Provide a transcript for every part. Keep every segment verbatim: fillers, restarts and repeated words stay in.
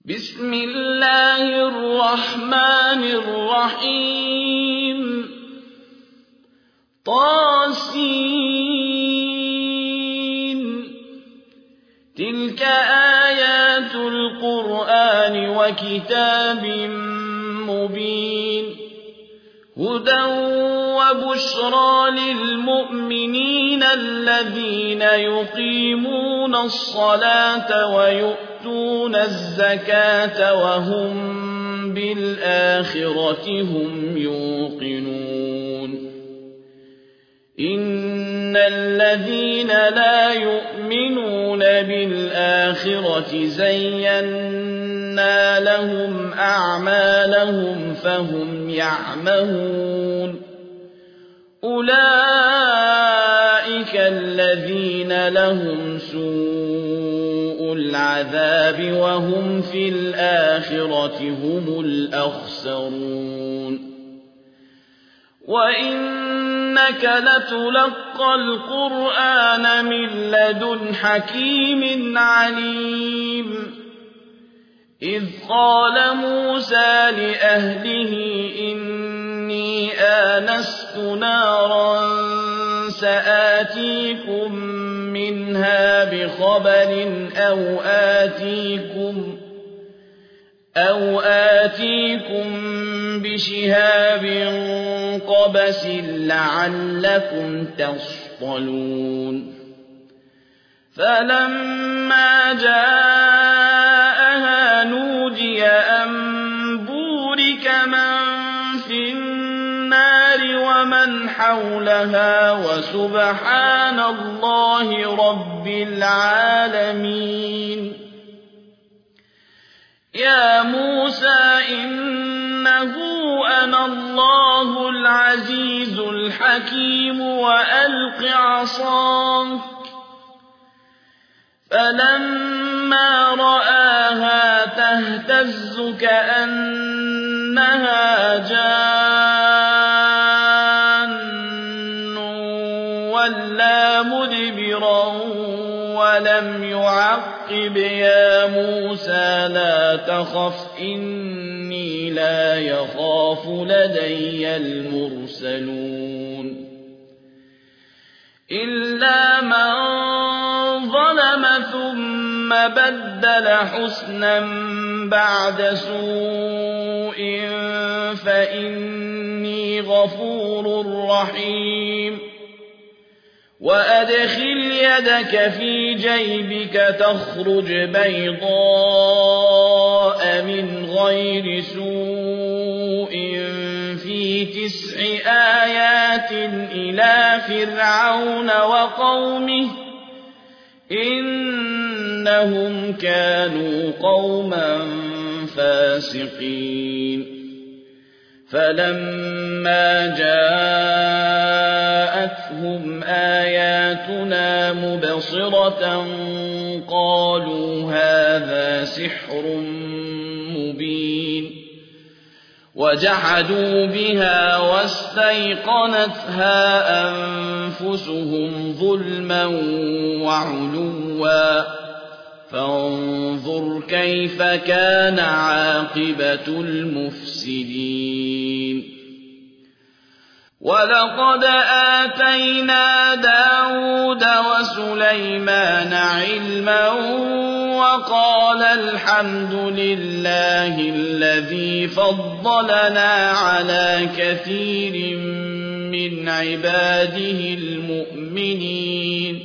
بسم الله الرحمن الرحيم طاسين تلك آيات القرآن وكتاب مبين هدى وبشرى للمؤمنين الذين يقيمون الصلاة ويؤتون الزكاة وهم بالآخرة هم يوقنون إن الذين لا يؤمنون بالآخرة زينا لهم أعمالهم فهم يعمهون أولئك الذين لهم سوء العذاب وهم في الآخرة هم الأخسرون وإنك لتلقى القرآن من لدن حكيم عليم إذ قال موسى لأهله إني آنست نارا سآتيكم منها بخبر أو آتيكم أو آتيكم بشهاب قبس لعلكم تصطلون فلما جاءها نودي أن بورك من في النار ومن حولها وسبحان الله رب العالمين يا موسى إنه أنا الله العزيز الحكيم وألق عصاك فلما رآها تهتز كأنها جان ولا مدبرا ولم يعقب يا موسى لا تخف إني لا يخاف لدي المرسلون إلا من ظلم ثم بدل حسنا بعد سوء فإني غفور رحيم وأدخل يدك في جيبك تخرج بيضاء من غير سوء في تسع آيات إلى فرعون وقومه إنهم كانوا قوما فاسقين فلما جاءتهم آياتنا مبصرة قالوا هذا سحر مبين وجحدوا بها واستيقنتها أنفسهم ظلما وعلوا فانظر كيف كان عاقبة المفسدين ولقد آتينا داود وسليمان علما وقال الحمد لله الذي فضلنا على كثير من عباده المؤمنين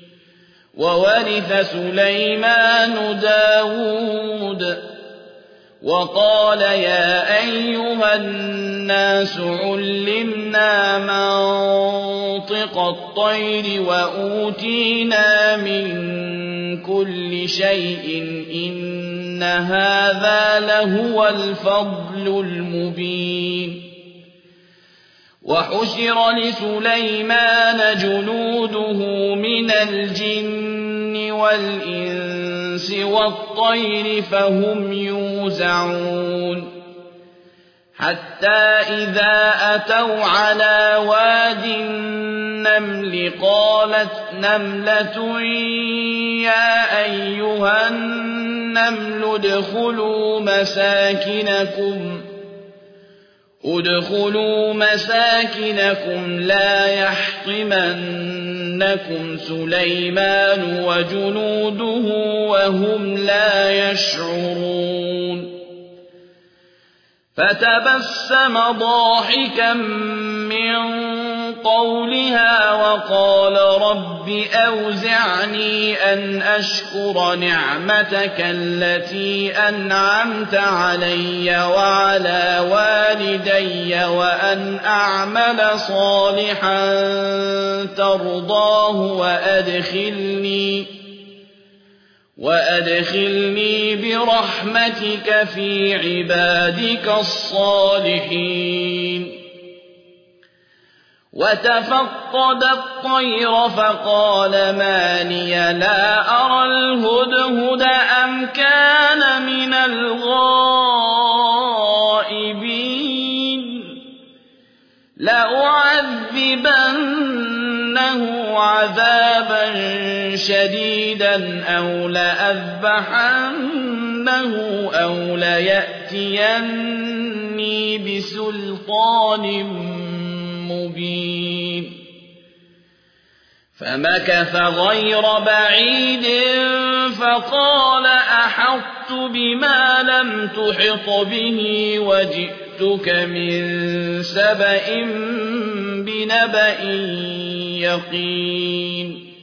وورث سليمان داود وقال يا أيها الناس علمنا منطق الطير وأوتينا من كل شيء إن هذا لهو الفضل المبين وحشر لسليمان جنوده من الجن والإنس والطير فهم يوزعون حتى إذا أتوا على واد النمل قالت نملة يا أيها النمل النمل ادخلوا مساكنكم ادخلوا مساكنكم لا يحطمنكم سليمان وجنوده وهم لا يشعرون فتبسم ضاحكا من قولها وقال رب أوزعني أن أشكر نعمتك التي أنعمت علي وعلى والدي وأن أعمل صالحا ترضاه وأدخلني وأدخلني برحمتك في عبادك الصالحين وتفقد الطير فقال ما لي لا أرى الهدهد أم كان من الغائبين لأعذبنه عذابا شديدا أو لأذبحنه أو ليأتيني بسلطان مبين فمكث غير بعيد فقال أحطت بما لم تحط به وجئتك من سبأ بنبأ يقين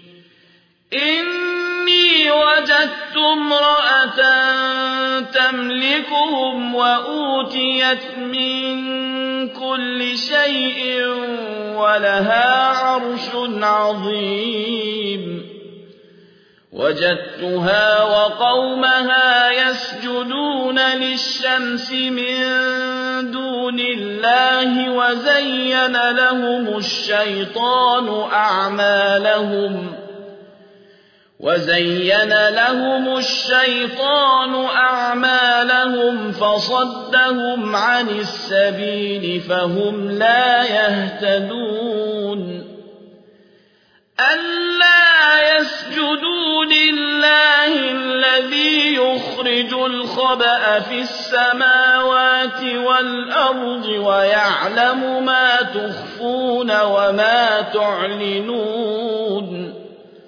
إني وجدت امرأة تملكهم وأوتيت من كل شيء ولها عرش عظيم وجدتها وقومها يسجدون للشمس من دون الله وزين لهم الشيطان أعمالهم وزين لهم الشيطان أعمالهم فصدهم عن السبيل فهم لا يهتدون ألا يسجدوا لله الذي يخرج الخبأ في السماوات والأرض ويعلم ما تخفون وما تعلنون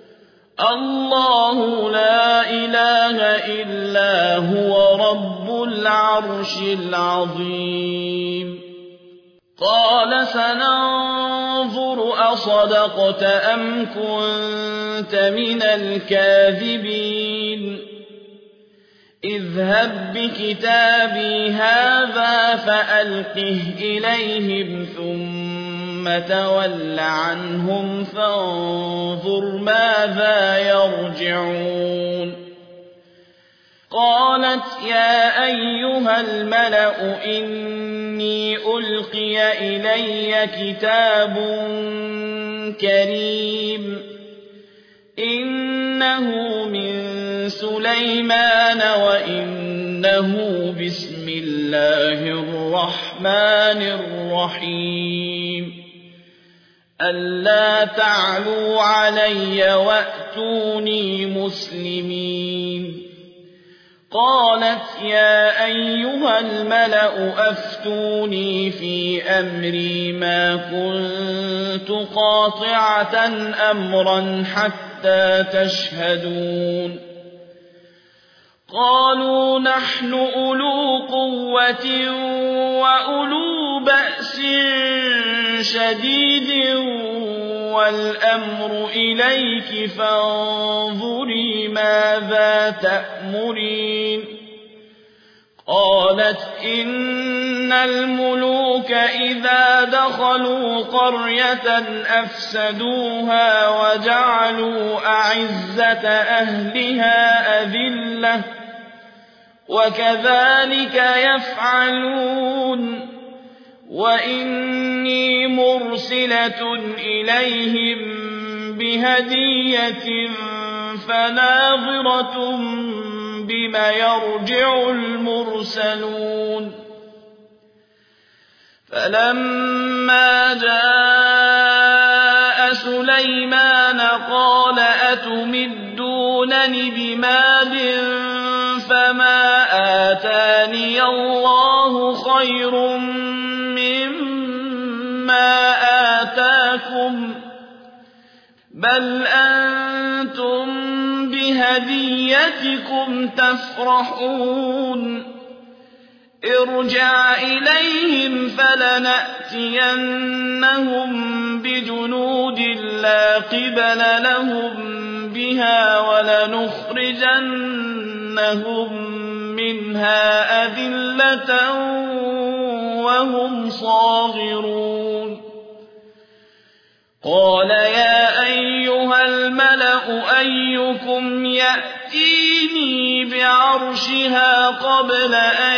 الله لا إله إلا هو رب العرش العظيم قال سننظر أصدقت أم كنت من الكاذبين اذهب بكتابي هذا فألقه إليهم ثم تول عنهم فانظر ماذا يرجعون قالت يا أيها الملأ إني ألقي إلي كتاب كريم إنه من سليمان وإنه بسم الله الرحمن الرحيم ألا تعلوا علي وأتوني مسلمين قالت يا أيها الملأ أفتوني في أمري ما كنت قاطعة أمرا حتى تشهدون قالوا نحن أولو قوة وأولو بأس شديد والأمر إليك فانظري ماذا تأمرين قالت إن الملوك إذا دخلوا قرية أفسدوها وجعلوا أعزة أهلها أذلة وكذلك يفعلون وإني مرسلة إليهم بهدية فناظرة بما يرجع المرسلون فلما جاء سليمان قال أتمدونني بمال آتاني الله خير مما آتاكم بل أنتم بهديتكم تفرحون ارجع إليهم فلنأتينهم بجنود لا قبل لهم بها ولنخرجنهم منها أذلة وهم صاغرون قال يا أيها الملأ أيكم يأتيني بعرشها قبل أن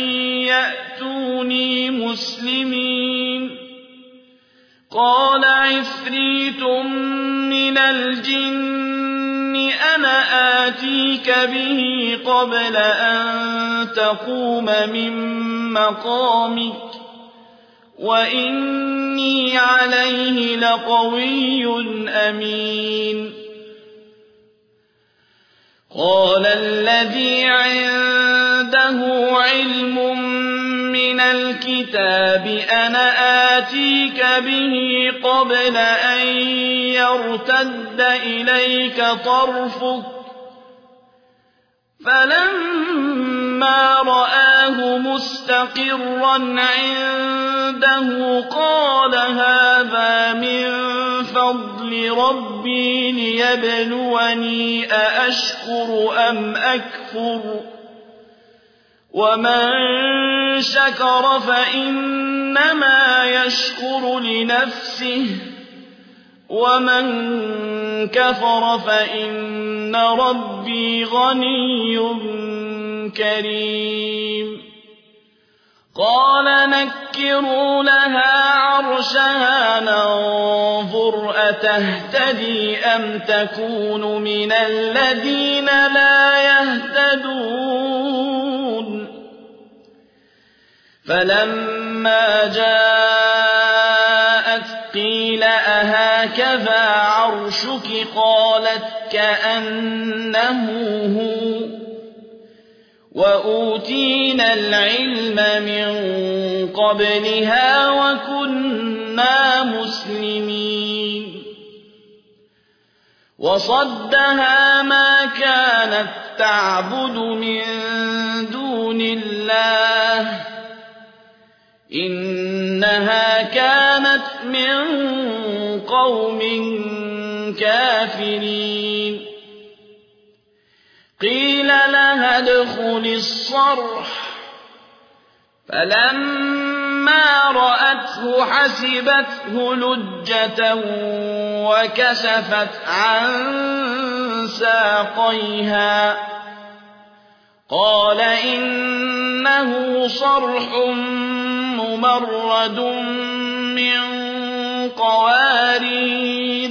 يأتوني مسلمين قال عفريت من الجن أنا آتيك به قبل أن تقوم من مقامك وإني عليه لقوي أمين قال الذي عنده علم من الكتاب أنا آتيك به قبل أن يرتد إليك طرفك فلما رآه مستقرا عنده قال هذا من فضل ربي ليبلوني أأشكر أم أكفر ومن شكر فإنما يشكر لنفسه ومن كفر فإن ربي غني كريم قال نكروا لها عرشها ننظر أتهتدي أم تكون من الذين لا يهتدون فلما جاءت قيل أهكذا عرشك قالت كأنه هو وأوتينا العلم من قبلها وكنا مسلمين وصدها ما كانت تعبد من دون الله إنها كانت من قوم كافرين قيل لها ادخل الصرح فلما رأته حسبته لجة وكشفت عن ساقيها قال إنه صرح ممرد من قوارير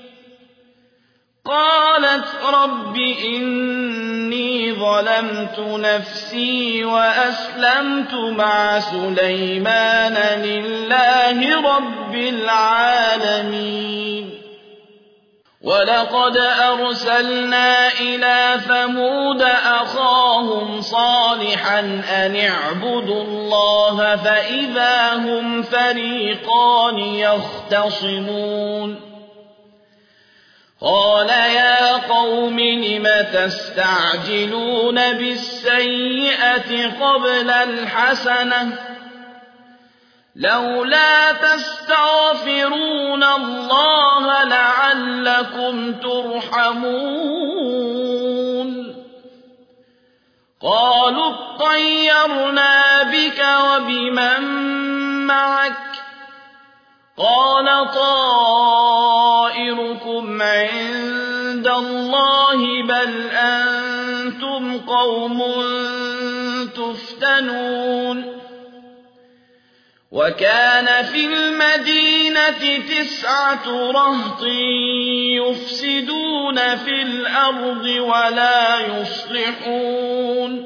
قالت رب إني ظلمت نفسي وأسلمت مع سليمان لله رب العالمين ولقد أرسلنا إلى ثمود أخاهم صالحا أن اعبدوا الله فإذا هم فريقان يختصمون قال يا قوم لم تستعجلون بالسيئة قبل الحسنة لولا تستغفرون الله لعلكم ترحمون قالوا اطيرنا بك وبمن معك قال طائركم عند الله بل أنتم قوم تفتنون وكان في المدينة تسعة رهط يفسدون في الأرض ولا يصلحون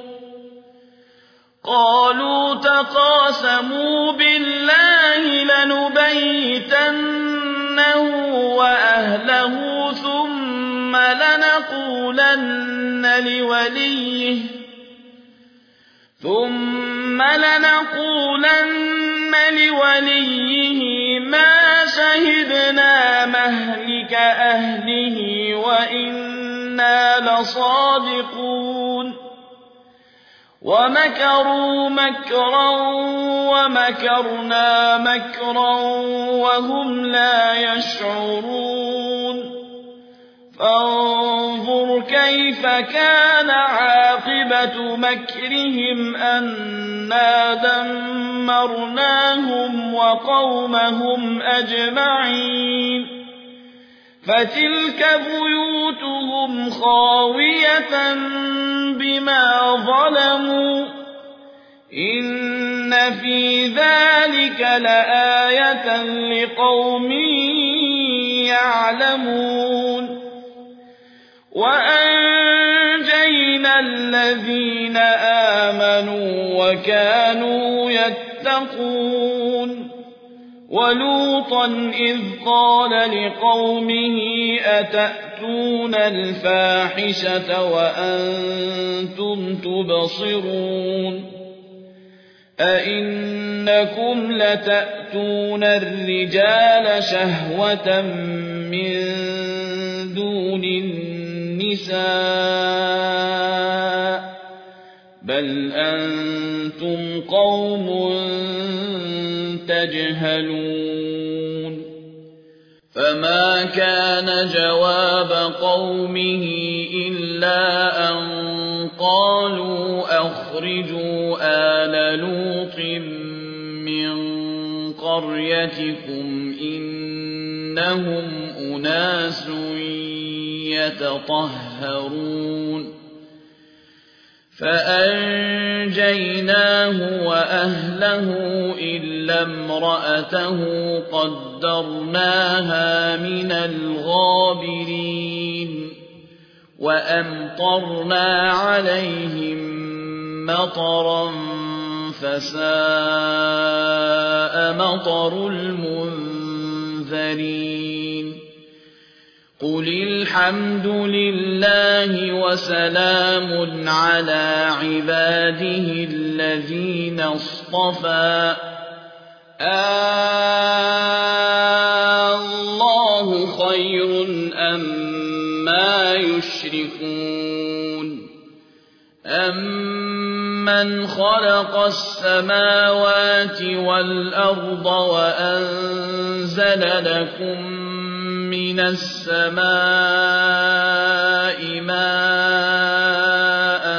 قالوا تقاسموا بالله لنبيتنه وأهله ثم لنقولن لوليه ثم لنقولن لوليه ما شهدنا مهلك أهله وإنا لصادقون ومكروا مكرا ومكرنا مكرا وهم لا يشعرون فانظر كيف كان عاقبة مكرهم أنا دمرناهم وقومهم أجمعين فتلك بيوتهم خاوية بما ظلموا إن في ذلك لآية لقوم يعلمون وأنجينا الذين آمنوا وكانوا يتقون ولوطا إذ قال لقومه أتأتون الفاحشة وأنتم تبصرون أئنكم لتأتون الرجال شهوة من دون النساء بل أنتم قوم تجهلون فما كان جواب قومه إلا أن قالوا أخرجوا آل لوط من قريتكم إنهم أناس يتطهرون فأنجيناه وأهله إلا امرأته قدرناها من الغابرين وأمطرنا عليهم مطرا فساء مطر المنذرين قل الحمد لله وسلام على عباده الذين اصطفى الله خير أما يشركون أمن خلق السماوات والأرض وأنزل لكم من السماء ماء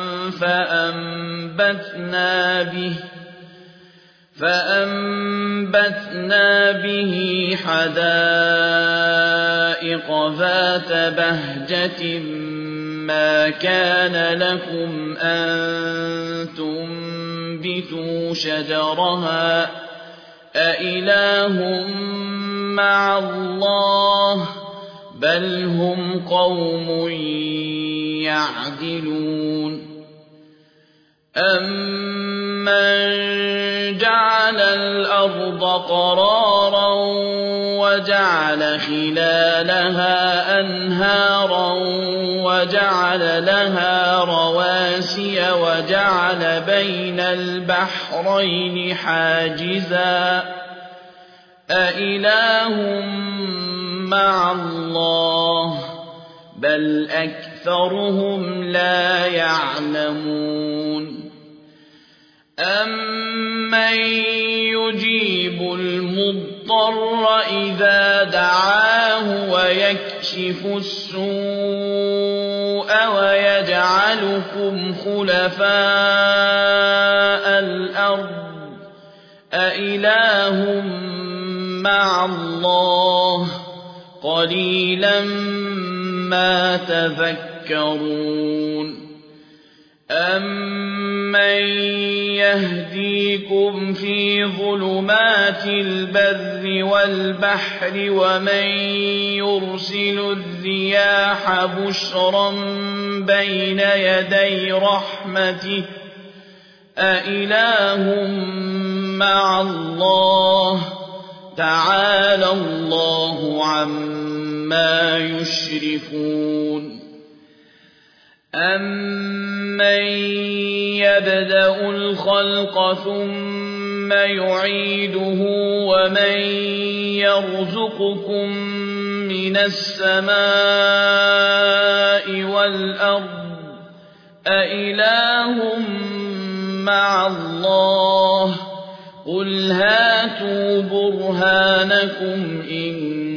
فأنبتنا به فأنبتنا به حدائق ذات بهجة ما كان لكم أن تنبتوا شجرها أإله مع الله بل هم قوم يعدلون أمن جعل الأرض قرارا وجعل خلالها أنهارا وجعل لها رواسي وجعل بين البحرين حاجزا أإله مع الله بل أكثرهم لا يعلمون أمن يجيب المضطر إذا دعاه ويكشف السوء ويجعلكم خلفاء الأرض أإله مع الله قليلا ما تذكرون أمن يهديكم في ظلمات البر والبحر ومن يرسل الرياح بشرا بين يدي رحمته أإله مع الله تعالى الله عما يشركون أَمَّن يَبْدَأُ الْخَلْقَ ثُمَّ يُعِيدُهُ وَمَن يَرْزُقُكُم مِّنَ السَّمَاءِ وَالْأَرْضِ أَإِلَٰهٌ مَّعَ اللَّهِ ۚ قُلْ هَاتُوا بُرْهَانَكُمْ إِن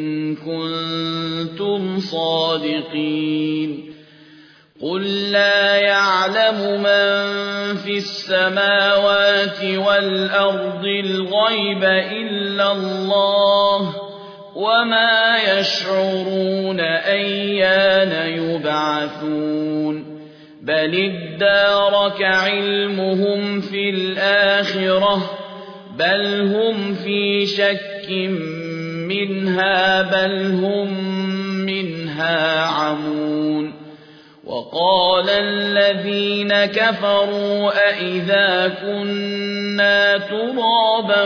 كُنتُمْ صَادِقِينَ قُل لَّا يَعْلَمُ مَن فِي السَّمَاوَاتِ وَالْأَرْضِ الْغَيْبَ إِلَّا اللَّهُ وَمَا يَشْعُرُونَ أَيَّانَ يُبْعَثُونَ بَلِ ادَّارَكَ عِلْمُهُمْ فِي الْآخِرَةِ بَلْ هُمْ فِي شَكٍّ مِّنْهَا بَلْ هُم مِّنْهَا عَمُونَ وَقَالَ الَّذِينَ كَفَرُوا أَإِذَا كُنَّا تُرَابًا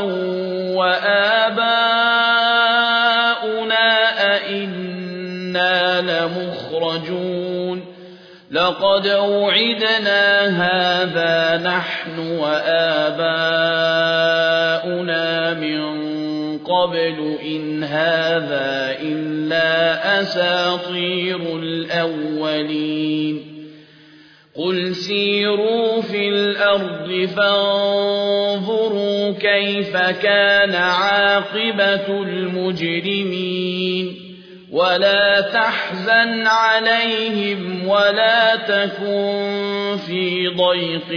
وَآبَاؤُنَا أَإِنَّا لَمُخْرَجُونَ لَقَدْ وُعِدْنَا هَٰذَا نَحْنُ وَآبَاؤُنَا مِن قَبْلُ إِنْ هَٰذَا إِلَّا أَسَاطِيرُ الْأَوَّلِينَ قُلْ سِيرُوا فِي الْأَرْضِ فَانظُرُوا كَيْفَ كَانَ عَاقِبَةُ الْمُجْرِمِينَ وَلَا تَحْزَنْ عَلَيْهِمْ وَلَا تَكُن فِي ضَيْقٍ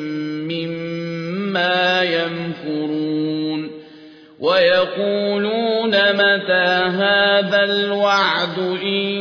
مِّمَّا يَمْكُرُونَ وَيَقُولُونَ مَتَىٰ هَٰذَا الْوَعْدُ إِن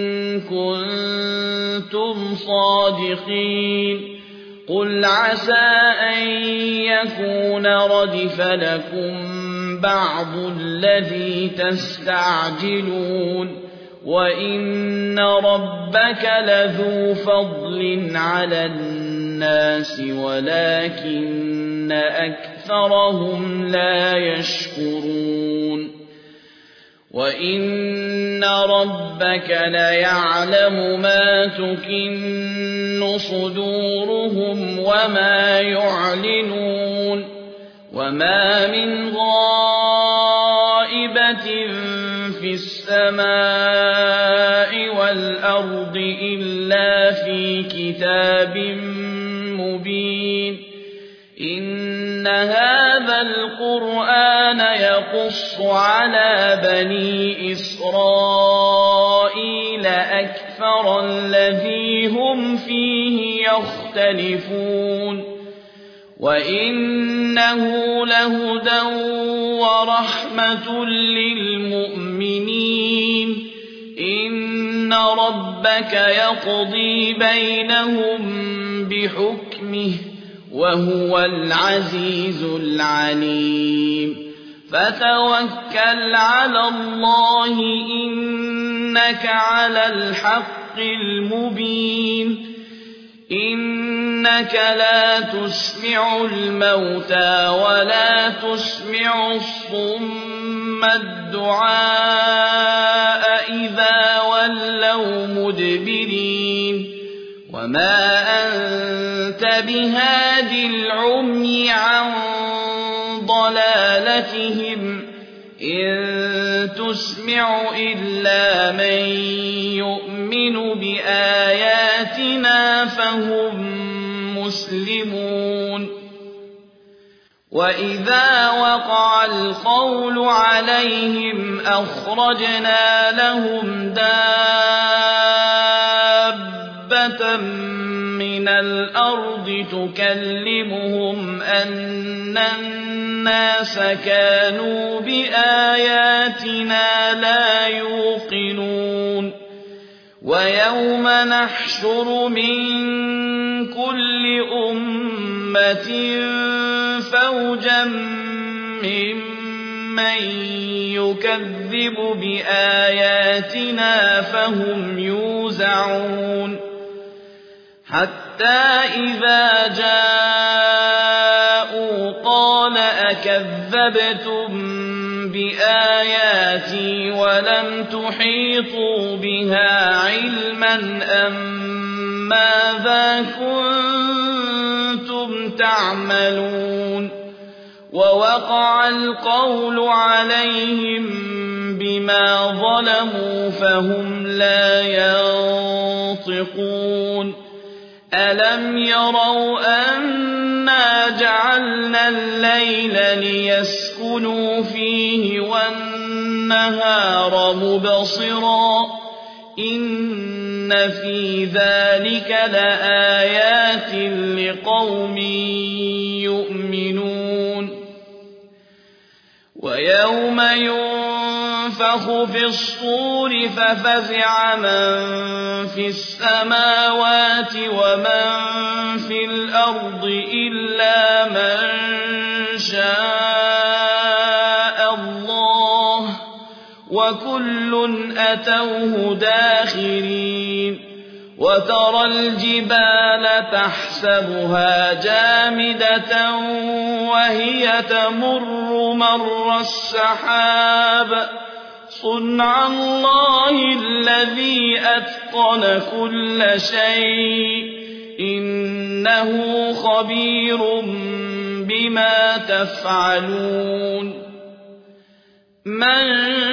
كُنتُمْ صَادِقِينَ قُلْ عَسَىٰ أَن يَكُونَ رَدِفَ لَكُم بَعْضُ الَّذِي تَسْتَعْجِلُونَ وَإِنَّ رَبَّكَ لَذُو فَضْلٍ عَلَى النَّاسِ وَلَٰكِنَّ أَكْثَرَهُمْ لَا يَشْكُرُونَ وَإِنَّ رَبَّكَ لَيَعْلَمُ مَا تُكِنُّ صُدُورُهُمْ وَمَا يُعْلِنُونَ وَمَا مِنْ غَائِبَةٍ فِي السَّمَاءِ وَالْأَرْضِ إِلَّا فِي كِتَابٍ مُّبِينٍ إِنَّ هَٰذَا الْقُرْآنَ يَقُصُّ عَلَىٰ بَنِي إِسْرَائِيلَ أَكْثَرَ الَّذِي هُمْ فِيهِ يَخْتَلِفُونَ وَإِنَّهُ لَهُدًى وَرَحْمَةٌ لِّلْمُؤْمِنِينَ إِنَّ رَبَّكَ يَقْضِي بَيْنَهُم بِحُكْمِهِ وَهُوَ الْعَزِيزُ الْعَلِيمُ فَتَوَكَّلْ عَلَى اللَّهِ إِنَّكَ عَلَى الْحَقِّ الْمُبِينِ إِنَّكَ لَا تُسْمِعُ الْمَوْتَىٰ وَلَا تُسْمِعُ الصُّمَّ الدُّعَاءَ إِذَا وَلَّوْا مُدْبِرِينَ وَمَا أَنتَ بِهَادِ الْعُمْيِ عَن ضَلَالَتِهِمْ إِن تُسْمِعُ إِلَّا مَن يُؤْمِنُ بِآيَاتِنَا فَهُم مُّسْلِمُونَ وَإِذَا وَقَعَ الْقَوْلُ عَلَيْهِمْ أَخْرَجْنَا لَهُمْ دَابَّةً مِّنَ الْأَرْضِ تُكَلِّمُهُمْ أَنَّ النَّاسَ كَانُوا بِآيَاتِنَا لَا يُوقِنُونَ وَيَوْمَ نَحْشُرُ مِن كُلِّ أُمَّةٍ فَوْجًا مِّمَّن يُكَذِّبُ بِآيَاتِنَا فَهُمْ يُوزَعُونَ حَتَّىٰ إِذَا جَاءُوا قَالَ أَكَذَّبْتُم بِآيَاتِي وَلَمْ تُحِيطُوا بِهَا عِلْمًا أَم ماذا كنتم تعملون ووقع القول عليهم بما ظلموا فهم لا ينطقون ألم يروا أنا جعلنا الليل ليسكنوا فيه والنهار مبصرا إن في ذلك لآيات لقوم يؤمنون ويوم ينفخ في الصور ففزع من في السماوات ومن في الأرض إلا من شاء الله وكل أتوه داخرين وترى الجبال تحسبها جامدة وهي تمر مر السحاب صنع الله الذي أتقن كل شيء إنه خبير بما تفعلون من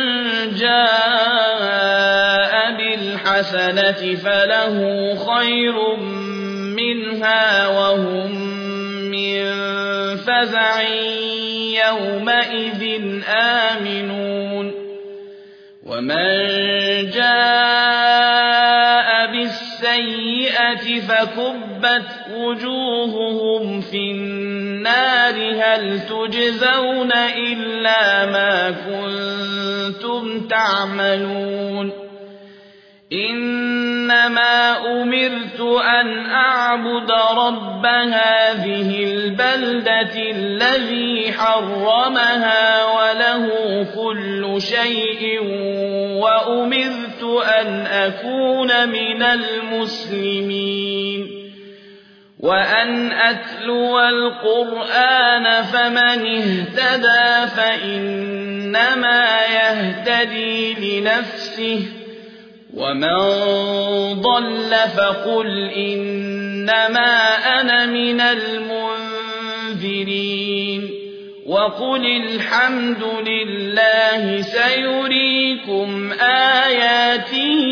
جاء بالحسنة فله خير منها وهم من فزع يومئذ آمنون ومن جاء بالسيئة فكبت وجوههم في النار هل تجزون إلا ما كنتم تعملون إنما أمرت أن أعبد رب هذه البلدة الذي حرمها وله كل شيء وأمرت أن أكون من المسلمين وأن أتلو القرآن فمن اهتدى فإنما يهتدي لنفسه ومن ضل فقل إنما أنا من المنذرين وقل الحمد لله سيريكم آياته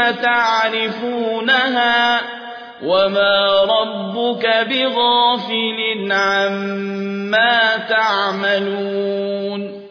فتعرفونها وما ربك بغافل عما تعملون